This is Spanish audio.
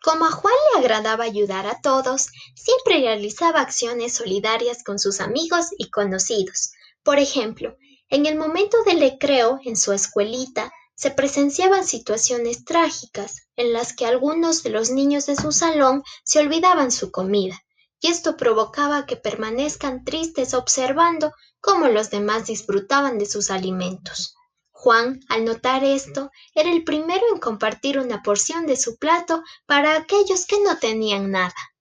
Como a Juan le agradaba ayudar a todos, siempre realizaba acciones solidarias con sus amigos y conocidos. Por ejemplo, en el momento del recreo en su escuelita se presenciaban situaciones trágicas en las que algunos de los niños de su salón se olvidaban su comida, y esto provocaba que permanezcan tristes observando cómo los demás disfrutaban de sus alimentos. Juan, al notar esto, era el primero en compartir una porción de su plato para aquellos que no tenían nada.